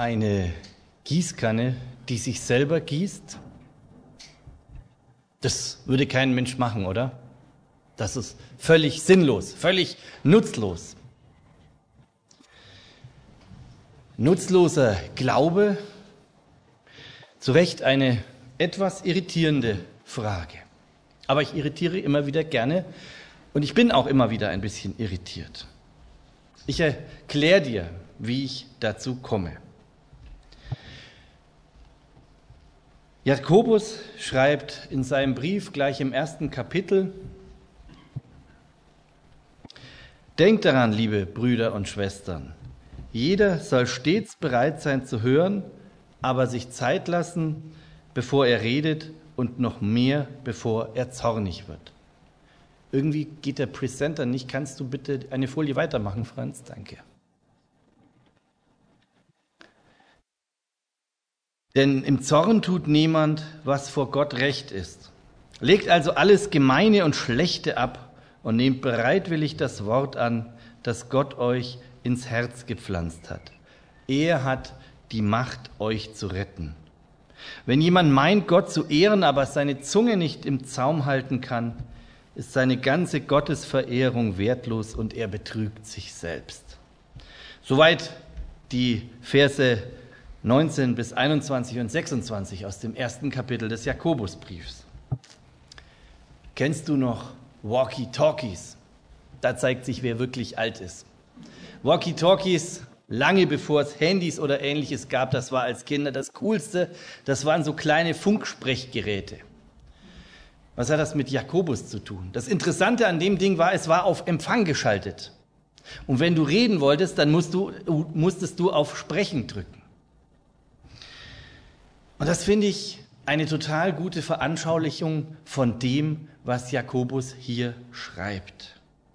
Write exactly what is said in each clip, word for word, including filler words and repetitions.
Eine Gießkanne, die sich selber gießt, das würde kein Mensch machen, oder? Das ist völlig sinnlos, völlig nutzlos. Nutzloser Glaube, zu Recht eine etwas irritierende Frage. Aber ich irritiere immer wieder gerne und ich bin auch immer wieder ein bisschen irritiert. Ich erkläre dir, wie ich dazu komme. Jakobus schreibt in seinem Brief gleich im ersten Kapitel: Denkt daran, liebe Brüder und Schwestern, jeder soll stets bereit sein zu hören, aber sich Zeit lassen, bevor er redet, und noch mehr, bevor er zornig wird. Irgendwie geht der Presenter nicht. Kannst du bitte eine Folie weitermachen, Franz? Danke. Denn im Zorn tut niemand, was vor Gott recht ist. Legt also alles Gemeine und Schlechte ab und nehmt bereitwillig das Wort an, das Gott euch ins Herz gepflanzt hat. Er hat die Macht, euch zu retten. Wenn jemand meint, Gott zu ehren, aber seine Zunge nicht im Zaum halten kann, ist seine ganze Gottesverehrung wertlos und er betrügt sich selbst. Soweit die Verse neunzehn bis einundzwanzig und sechsundzwanzig aus dem ersten Kapitel des Jakobusbriefs. Kennst du noch Walkie-Talkies? Da zeigt sich, wer wirklich alt ist. Walkie-Talkies, lange bevor es Handys oder Ähnliches gab, das war als Kinder das Coolste. Das waren so kleine Funksprechgeräte. Was hat das mit Jakobus zu tun? Das Interessante an dem Ding war, es war auf Empfang geschaltet. Und wenn du reden wolltest, dann musst du, musstest du auf Sprechen drücken. Und das finde ich eine total gute Veranschaulichung von dem, was Jakobus hier schreibt.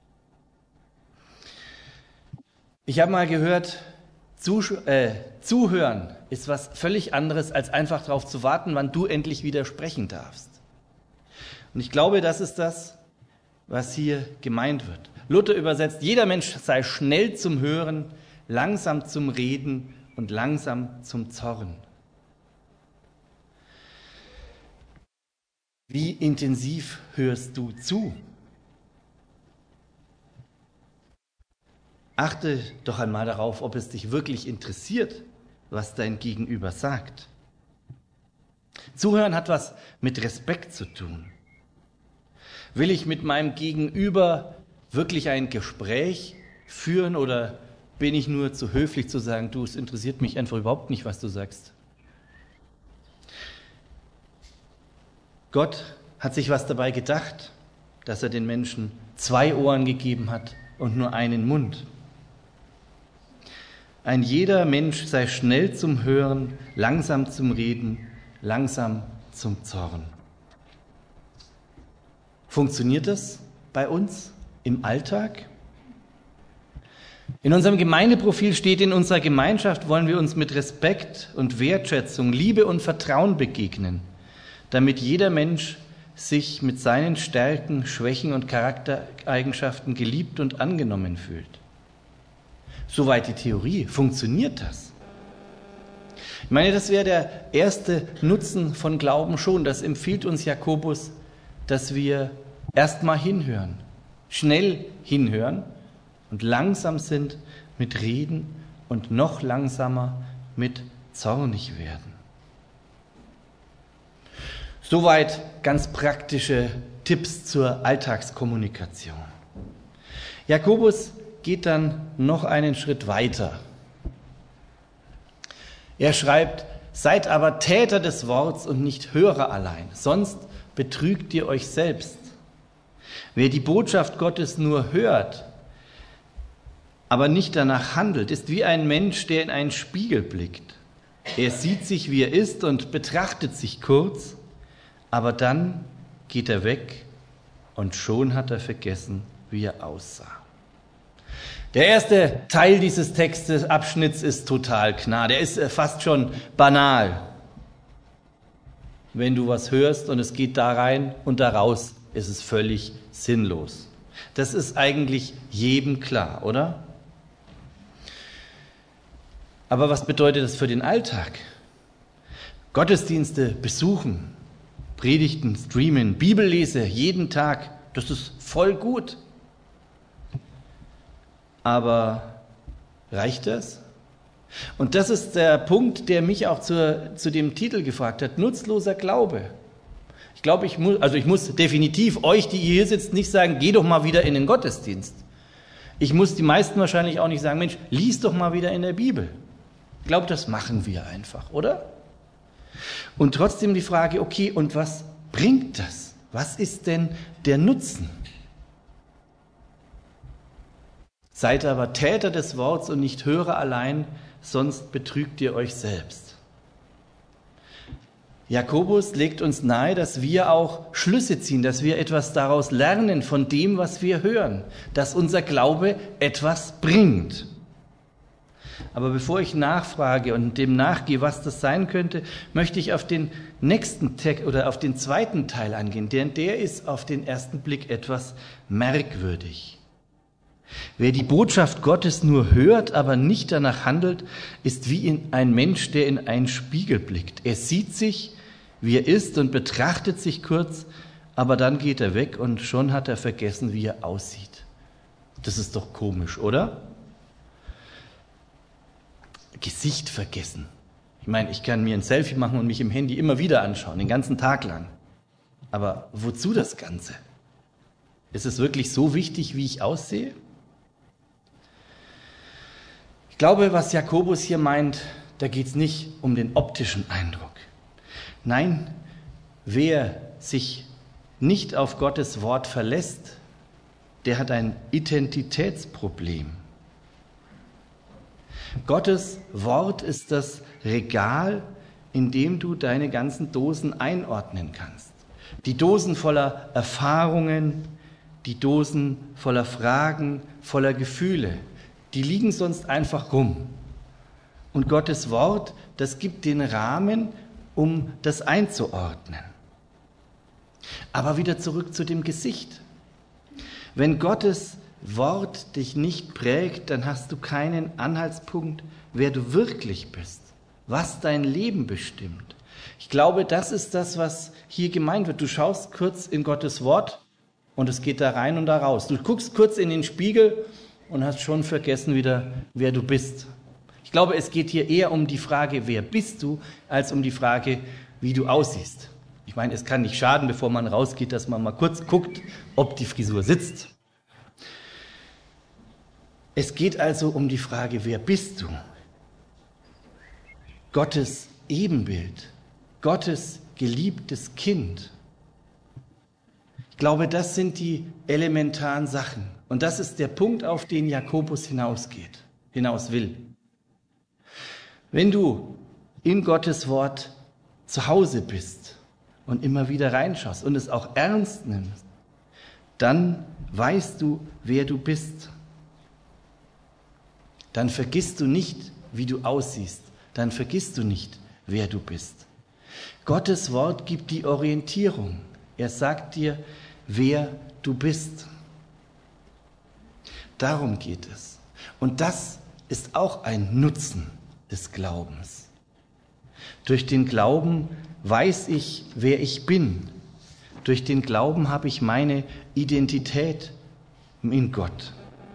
Ich habe mal gehört, Zusch- äh, zuhören ist was völlig anderes, als einfach darauf zu warten, wann du endlich wieder sprechen darfst. Und ich glaube, das ist das, was hier gemeint wird. Luther übersetzt, jeder Mensch sei schnell zum Hören, langsam zum Reden und langsam zum Zorn. Wie intensiv hörst du zu? Achte doch einmal darauf, ob es dich wirklich interessiert, was dein Gegenüber sagt. Zuhören hat was mit Respekt zu tun. Will ich mit meinem Gegenüber wirklich ein Gespräch führen oder bin ich nur zu höflich zu sagen, du, es interessiert mich einfach überhaupt nicht, was du sagst? Gott hat sich was dabei gedacht, dass er den Menschen zwei Ohren gegeben hat und nur einen Mund. Ein jeder Mensch sei schnell zum Hören, langsam zum Reden, langsam zum Zorn. Funktioniert das bei uns im Alltag? In unserem Gemeindeprofil steht, in unserer Gemeinschaft wollen wir uns mit Respekt und Wertschätzung, Liebe und Vertrauen begegnen, damit jeder Mensch sich mit seinen Stärken, Schwächen und Charaktereigenschaften geliebt und angenommen fühlt. Soweit die Theorie. Funktioniert das? Ich meine, das wäre der erste Nutzen von Glauben schon. Das empfiehlt uns Jakobus, dass wir erstmal hinhören, schnell hinhören und langsam sind mit Reden und noch langsamer mit zornig werden. Soweit ganz praktische Tipps zur Alltagskommunikation. Jakobus geht dann noch einen Schritt weiter. Er schreibt, seid aber Täter des Worts und nicht Hörer allein, sonst betrügt ihr euch selbst. Wer die Botschaft Gottes nur hört, aber nicht danach handelt, ist wie ein Mensch, der in einen Spiegel blickt. Er sieht sich, wie er ist und betrachtet sich kurz, aber dann geht er weg und schon hat er vergessen, wie er aussah. Der erste Teil dieses Textabschnitts ist total klar, der ist fast schon banal. Wenn du was hörst und es geht da rein und da raus, ist es völlig sinnlos. Das ist eigentlich jedem klar, oder? Aber was bedeutet das für den Alltag? Gottesdienste besuchen, Predigten, streamen, Bibellese jeden Tag, das ist voll gut. Aber reicht das? Und das ist der Punkt, der mich auch zur, zu dem Titel gefragt hat, nutzloser Glaube. Ich glaube, ich muss, also ich muss definitiv euch, die hier sitzt, nicht sagen, geh doch mal wieder in den Gottesdienst. Ich muss die meisten wahrscheinlich auch nicht sagen, Mensch, lies doch mal wieder in der Bibel. Ich glaube, das machen wir einfach, oder? Und trotzdem die Frage, okay, und was bringt das? Was ist denn der Nutzen? Seid aber Täter des Wortes und nicht Hörer allein, sonst betrügt ihr euch selbst. Jakobus legt uns nahe, dass wir auch Schlüsse ziehen, dass wir etwas daraus lernen von dem, was wir hören, dass unser Glaube etwas bringt. Aber bevor ich nachfrage und dem nachgehe, was das sein könnte, möchte ich auf den nächsten Text oder auf den zweiten Teil angehen, denn der ist auf den ersten Blick etwas merkwürdig. Wer die Botschaft Gottes nur hört, aber nicht danach handelt, ist wie ein Mensch, der in einen Spiegel blickt. Er sieht sich, wie er ist und betrachtet sich kurz, aber dann geht er weg und schon hat er vergessen, wie er aussieht. Das ist doch komisch, oder? Gesicht vergessen. Ich meine, ich kann mir ein Selfie machen und mich im Handy immer wieder anschauen, den ganzen Tag lang. Aber wozu das Ganze? Ist es wirklich so wichtig, wie ich aussehe? Ich glaube, was Jakobus hier meint, da geht es nicht um den optischen Eindruck. Nein, wer sich nicht auf Gottes Wort verlässt, der hat ein Identitätsproblem. Gottes Wort ist das Regal, in dem du deine ganzen Dosen einordnen kannst. Die Dosen voller Erfahrungen, die Dosen voller Fragen, voller Gefühle, die liegen sonst einfach rum. Und Gottes Wort, das gibt den Rahmen, um das einzuordnen. Aber wieder zurück zu dem Gesicht. Wenn Gottes Wort dich nicht prägt, dann hast du keinen Anhaltspunkt, wer du wirklich bist, was dein Leben bestimmt. Ich glaube, das ist das, was hier gemeint wird. Du schaust kurz in Gottes Wort und es geht da rein und da raus. Du guckst kurz in den Spiegel und hast schon vergessen wieder, wer du bist. Ich glaube, es geht hier eher um die Frage, wer bist du, als um die Frage, wie du aussiehst. Ich meine, es kann nicht schaden, bevor man rausgeht, dass man mal kurz guckt, ob die Frisur sitzt. Es geht also um die Frage, wer bist du? Gottes Ebenbild, Gottes geliebtes Kind. Ich glaube, das sind die elementaren Sachen. Und das ist der Punkt, auf den Jakobus hinausgeht, hinaus will. Wenn du in Gottes Wort zu Hause bist und immer wieder reinschaust und es auch ernst nimmst, dann weißt du, wer du bist. Dann vergisst du nicht, wie du aussiehst. Dann vergisst du nicht, wer du bist. Gottes Wort gibt die Orientierung. Er sagt dir, wer du bist. Darum geht es. Und das ist auch ein Nutzen des Glaubens. Durch den Glauben weiß ich, wer ich bin. Durch den Glauben habe ich meine Identität in Gott.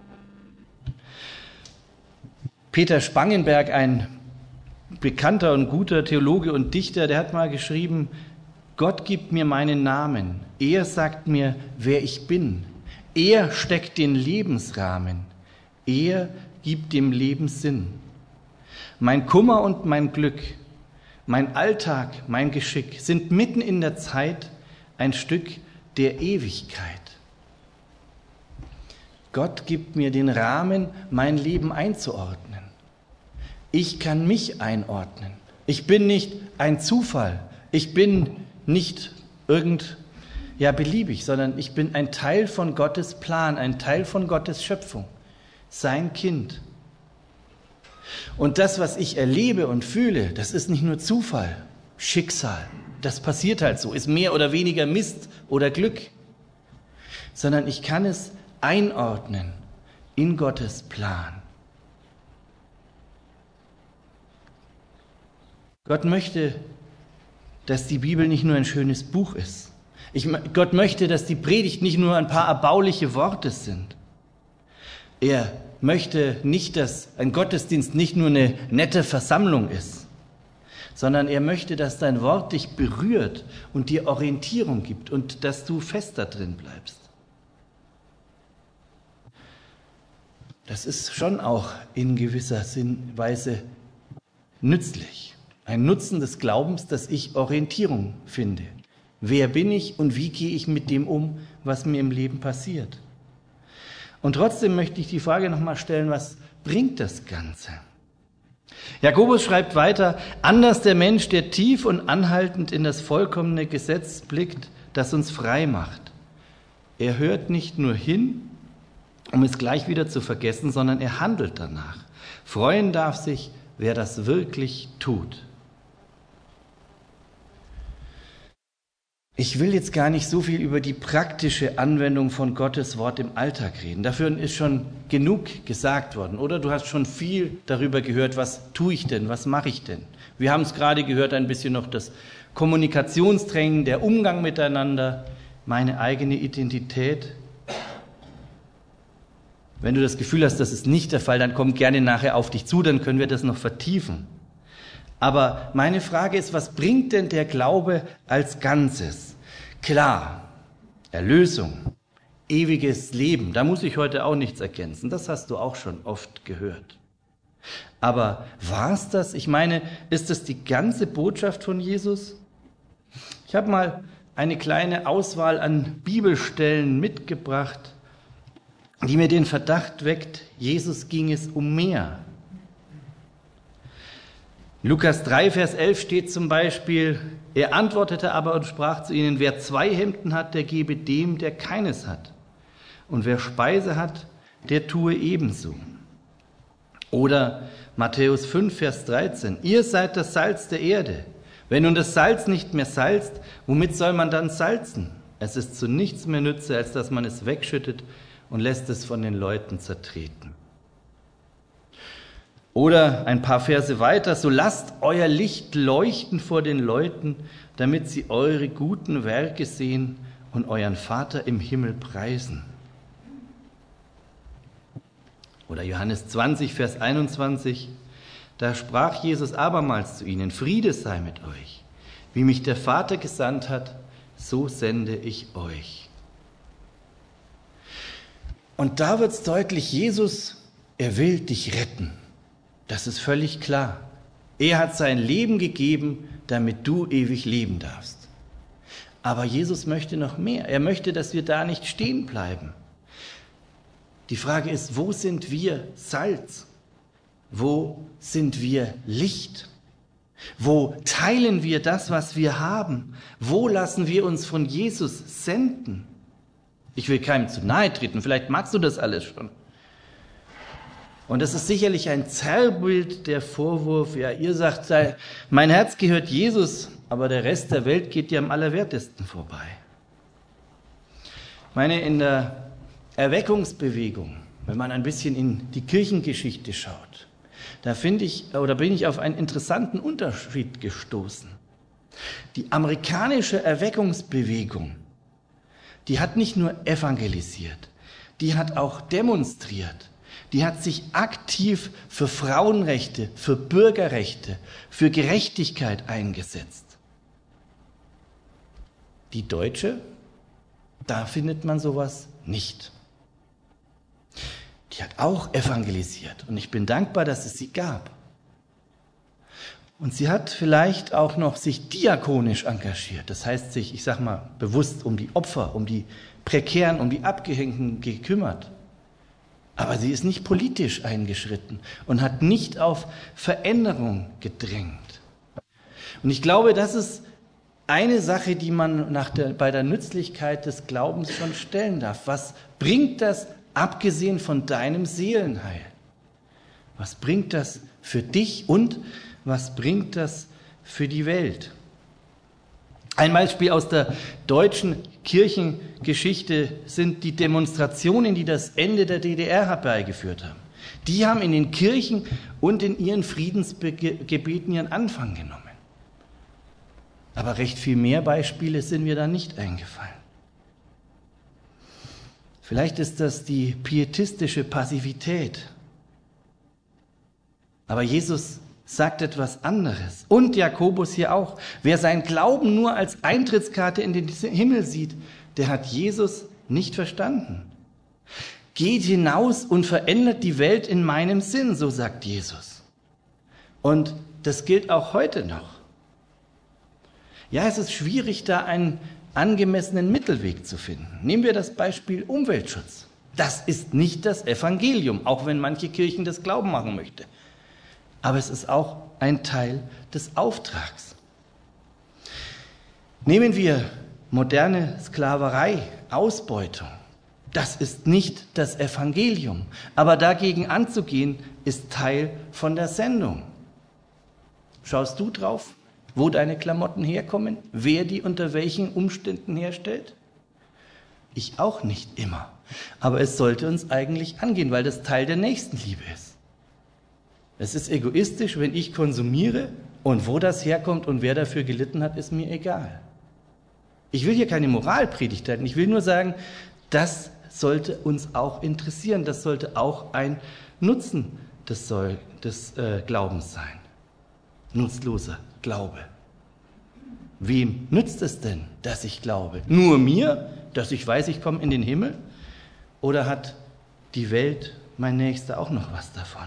Peter Spangenberg, ein bekannter und guter Theologe und Dichter, der hat mal geschrieben, Gott gibt mir meinen Namen. Er sagt mir, wer ich bin. Er steckt den Lebensrahmen. Er gibt dem Leben Sinn. Mein Kummer und mein Glück, mein Alltag, mein Geschick sind mitten in der Zeit ein Stück der Ewigkeit. Gott gibt mir den Rahmen, mein Leben einzuordnen. Ich kann mich einordnen. Ich bin nicht ein Zufall. Ich bin nicht irgend, ja, beliebig, sondern ich bin ein Teil von Gottes Plan, ein Teil von Gottes Schöpfung, sein Kind. Und das, was ich erlebe und fühle, das ist nicht nur Zufall, Schicksal. Das passiert halt so, ist mehr oder weniger Mist oder Glück, sondern ich kann es einordnen in Gottes Plan. Gott möchte, dass die Bibel nicht nur ein schönes Buch ist. Ich, Gott möchte, dass die Predigt nicht nur ein paar erbauliche Worte sind. Er möchte nicht, dass ein Gottesdienst nicht nur eine nette Versammlung ist, sondern er möchte, dass dein Wort dich berührt und dir Orientierung gibt und dass du fest da drin bleibst. Das ist schon auch in gewisser Weise nützlich. Ein Nutzen des Glaubens, dass ich Orientierung finde. Wer bin ich und wie gehe ich mit dem um, was mir im Leben passiert? Und trotzdem möchte ich die Frage nochmal stellen, was bringt das Ganze? Jakobus schreibt weiter, anders der Mensch, der tief und anhaltend in das vollkommene Gesetz blickt, das uns frei macht. Er hört nicht nur hin, um es gleich wieder zu vergessen, sondern er handelt danach. Freuen darf sich, wer das wirklich tut. Ich will jetzt gar nicht so viel über die praktische Anwendung von Gottes Wort im Alltag reden. Dafür ist schon genug gesagt worden. Oder du hast schon viel darüber gehört, was tue ich denn, was mache ich denn? Wir haben es gerade gehört, ein bisschen noch das Kommunikationstraining, der Umgang miteinander, meine eigene Identität. Wenn du das Gefühl hast, das ist nicht der Fall, dann komm gerne nachher auf dich zu, dann können wir das noch vertiefen. Aber meine Frage ist, was bringt denn der Glaube als Ganzes? Klar, Erlösung, ewiges Leben, da muss ich heute auch nichts ergänzen, das hast du auch schon oft gehört. Aber war es das? Ich meine, ist das die ganze Botschaft von Jesus? Ich habe mal eine kleine Auswahl an Bibelstellen mitgebracht, die mir den Verdacht weckt, Jesus ging es um mehr. Lukas drei, Vers elf steht zum Beispiel, er antwortete aber und sprach zu ihnen, wer zwei Hemden hat, der gebe dem, der keines hat. Und wer Speise hat, der tue ebenso. Oder Matthäus fünf, Vers dreizehn, ihr seid das Salz der Erde. Wenn nun das Salz nicht mehr salzt, womit soll man dann salzen? Es ist zu nichts mehr nütze, als dass man es wegschüttet und lässt es von den Leuten zertreten. Oder ein paar Verse weiter, so lasst euer Licht leuchten vor den Leuten, damit sie eure guten Werke sehen und euren Vater im Himmel preisen. Oder Johannes zwanzig, Vers einundzwanzig, da sprach Jesus abermals zu ihnen, Friede sei mit euch. Wie mich der Vater gesandt hat, so sende ich euch. Und da wird es deutlich, Jesus, er will dich retten. Das ist völlig klar. Er hat sein Leben gegeben, damit du ewig leben darfst. Aber Jesus möchte noch mehr. Er möchte, dass wir da nicht stehen bleiben. Die Frage ist, wo sind wir Salz? Wo sind wir Licht? Wo teilen wir das, was wir haben? Wo lassen wir uns von Jesus senden? Ich will keinem zu nahe treten, vielleicht magst du das alles schon. Und das ist sicherlich ein Zerrbild, der Vorwurf, ja, ihr sagt, mein Herz gehört Jesus, aber der Rest der Welt geht dir am allerwertesten vorbei. Ich meine, in der Erweckungsbewegung, wenn man ein bisschen in die Kirchengeschichte schaut, da finde ich, oder bin ich auf einen interessanten Unterschied gestoßen. Die amerikanische Erweckungsbewegung, die hat nicht nur evangelisiert, die hat auch demonstriert. Die hat sich aktiv für Frauenrechte, für Bürgerrechte, für Gerechtigkeit eingesetzt. Die deutsche, da findet man sowas nicht. Die hat auch evangelisiert und ich bin dankbar, dass es sie gab. Und sie hat vielleicht auch noch sich diakonisch engagiert, das heißt sich, ich sag mal, bewusst um die Opfer, um die Prekären, um die Abgehängten gekümmert. Aber sie ist nicht politisch eingeschritten und hat nicht auf Veränderung gedrängt. Und ich glaube, das ist eine Sache, die man nach der, bei der Nützlichkeit des Glaubens schon stellen darf. Was bringt das, abgesehen von deinem Seelenheil? Was bringt das für dich und was bringt das für die Welt? Ein Beispiel aus der deutschen Kirchengeschichte sind die Demonstrationen, die das Ende der D D R herbeigeführt haben. Die haben in den Kirchen und in ihren Friedensgebeten ihren Anfang genommen. Aber recht viel mehr Beispiele sind mir da nicht eingefallen. Vielleicht ist das die pietistische Passivität. Aber Jesus sagt etwas anderes. Und Jakobus hier auch. Wer seinen Glauben nur als Eintrittskarte in den Himmel sieht, der hat Jesus nicht verstanden. Geht hinaus und verändert die Welt in meinem Sinn, so sagt Jesus. Und das gilt auch heute noch. Ja, es ist schwierig, da einen angemessenen Mittelweg zu finden. Nehmen wir das Beispiel Umweltschutz. Das ist nicht das Evangelium, auch wenn manche Kirchen das glauben machen möchten. Aber es ist auch ein Teil des Auftrags. Nehmen wir moderne Sklaverei, Ausbeutung. Das ist nicht das Evangelium. Aber dagegen anzugehen, ist Teil von der Sendung. Schaust du drauf, wo deine Klamotten herkommen, wer die unter welchen Umständen herstellt? Ich auch nicht immer. Aber es sollte uns eigentlich angehen, weil das Teil der Nächstenliebe ist. Es ist egoistisch, wenn ich konsumiere und wo das herkommt und wer dafür gelitten hat, ist mir egal. Ich will hier keine Moralpredigt halten. Ich will nur sagen, das sollte uns auch interessieren. Das sollte auch ein Nutzen des, Soll, des äh, Glaubens sein. Nutzloser Glaube. Wem nützt es denn, dass ich glaube? Nur mir, dass ich weiß, ich komme in den Himmel? Oder hat die Welt, mein Nächster, auch noch was davon?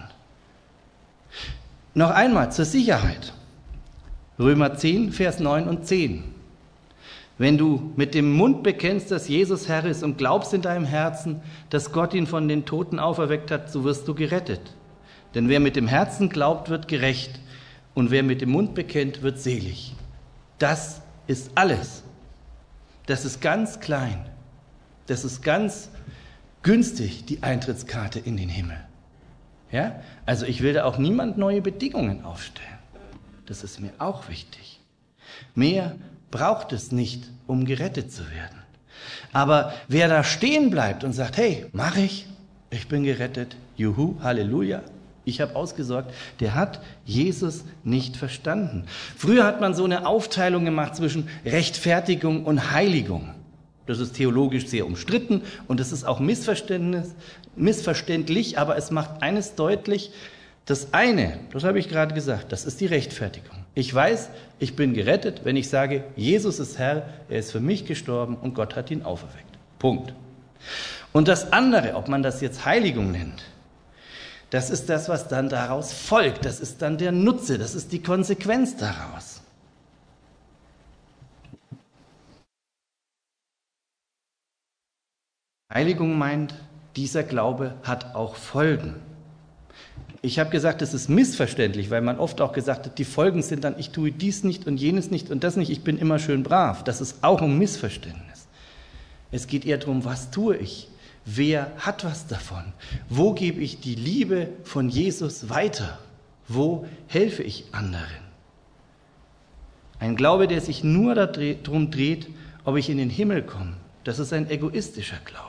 Noch einmal zur Sicherheit. Römer zehn, Vers neun und zehn. Wenn du mit dem Mund bekennst, dass Jesus Herr ist und glaubst in deinem Herzen, dass Gott ihn von den Toten auferweckt hat, so wirst du gerettet. Denn wer mit dem Herzen glaubt, wird gerecht. Und wer mit dem Mund bekennt, wird selig. Das ist alles. Das ist ganz klein. Das ist ganz günstig, die Eintrittskarte in den Himmel. Ja? Also ich will da auch niemand neue Bedingungen aufstellen. Das ist mir auch wichtig. Mehr braucht es nicht, um gerettet zu werden. Aber wer da stehen bleibt und sagt, hey, mach ich, ich bin gerettet, juhu, Halleluja, ich habe ausgesorgt, der hat Jesus nicht verstanden. Früher hat man so eine Aufteilung gemacht zwischen Rechtfertigung und Heiligung. Das ist theologisch sehr umstritten und das ist auch Missverständnis, missverständlich, aber es macht eines deutlich, das eine, das habe ich gerade gesagt, das ist die Rechtfertigung. Ich weiß, ich bin gerettet, wenn ich sage, Jesus ist Herr, er ist für mich gestorben und Gott hat ihn auferweckt. Punkt. Und das andere, ob man das jetzt Heiligung nennt, das ist das, was dann daraus folgt. Das ist dann der Nutze, das ist die Konsequenz daraus. Heiligung meint, dieser Glaube hat auch Folgen. Ich habe gesagt, es ist missverständlich, weil man oft auch gesagt hat, die Folgen sind dann, ich tue dies nicht und jenes nicht und das nicht, ich bin immer schön brav. Das ist auch ein Missverständnis. Es geht eher darum, was tue ich? Wer hat was davon? Wo gebe ich die Liebe von Jesus weiter? Wo helfe ich anderen? Ein Glaube, der sich nur darum dreht, ob ich in den Himmel komme, das ist ein egoistischer Glaube.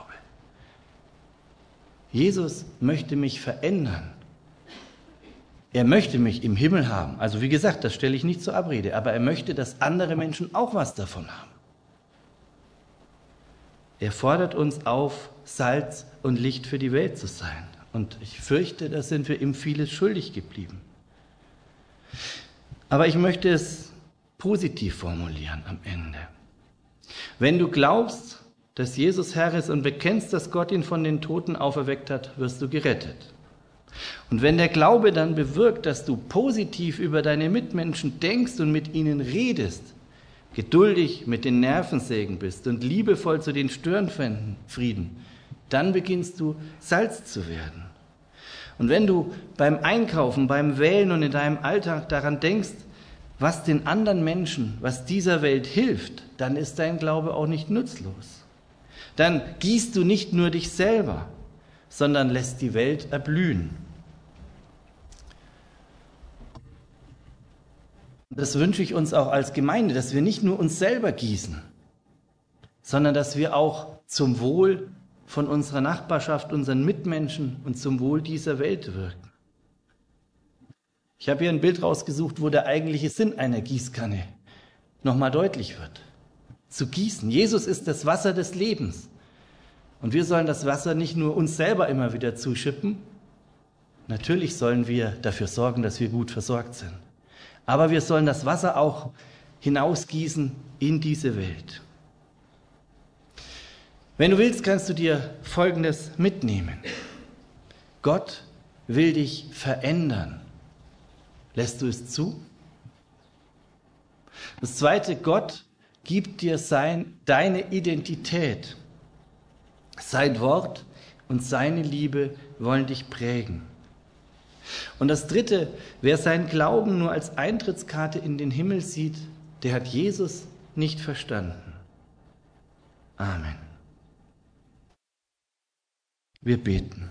Jesus möchte mich verändern. Er möchte mich im Himmel haben. Also wie gesagt, das stelle ich nicht zur Abrede, aber er möchte, dass andere Menschen auch was davon haben. Er fordert uns auf, Salz und Licht für die Welt zu sein. Und ich fürchte, da sind wir ihm vieles schuldig geblieben. Aber ich möchte es positiv formulieren am Ende. Wenn du glaubst, dass Jesus Herr ist und bekennst, dass Gott ihn von den Toten auferweckt hat, wirst du gerettet. Und wenn der Glaube dann bewirkt, dass du positiv über deine Mitmenschen denkst und mit ihnen redest, geduldig mit den Nervensägen bist und liebevoll zu den Störenfrieden, dann beginnst du Salz zu werden. Und wenn du beim Einkaufen, beim Wählen und in deinem Alltag daran denkst, was den anderen Menschen, was dieser Welt hilft, dann ist dein Glaube auch nicht nutzlos. Dann gießt du nicht nur dich selber, sondern lässt die Welt erblühen. Das wünsche ich uns auch als Gemeinde, dass wir nicht nur uns selber gießen, sondern dass wir auch zum Wohl von unserer Nachbarschaft, unseren Mitmenschen und zum Wohl dieser Welt wirken. Ich habe hier ein Bild rausgesucht, wo der eigentliche Sinn einer Gießkanne nochmal deutlich wird. Zu gießen. Jesus ist das Wasser des Lebens. Und wir sollen das Wasser nicht nur uns selber immer wieder zuschippen. Natürlich sollen wir dafür sorgen, dass wir gut versorgt sind. Aber wir sollen das Wasser auch hinausgießen in diese Welt. Wenn du willst, kannst du dir Folgendes mitnehmen. Gott will dich verändern. Lässt du es zu? Das Zweite, Gott gibt dir sein, deine Identität. Sein Wort und seine Liebe wollen dich prägen. Und das Dritte, wer seinen Glauben nur als Eintrittskarte in den Himmel sieht, der hat Jesus nicht verstanden. Amen. Wir beten.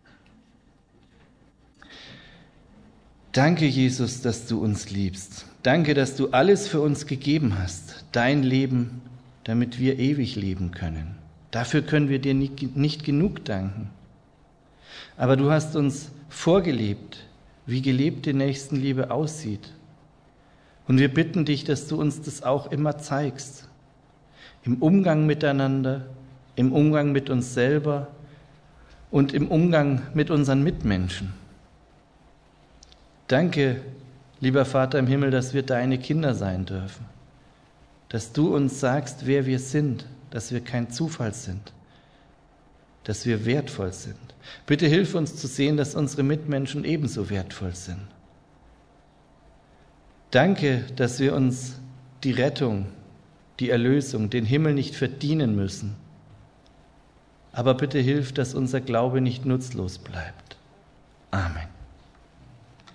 Danke, Jesus, dass du uns liebst. Danke, dass du alles für uns gegeben hast, dein Leben, damit wir ewig leben können. Dafür können wir dir nicht genug danken. Aber du hast uns vorgelebt, wie gelebte Nächstenliebe aussieht. Und wir bitten dich, dass du uns das auch immer zeigst. Im Umgang miteinander, im Umgang mit uns selber und im Umgang mit unseren Mitmenschen. Danke, lieber Vater im Himmel, dass wir deine Kinder sein dürfen. Dass du uns sagst, wer wir sind, dass wir kein Zufall sind, dass wir wertvoll sind. Bitte hilf uns zu sehen, dass unsere Mitmenschen ebenso wertvoll sind. Danke, dass wir uns die Rettung, die Erlösung, den Himmel nicht verdienen müssen. Aber bitte hilf, dass unser Glaube nicht nutzlos bleibt. Amen.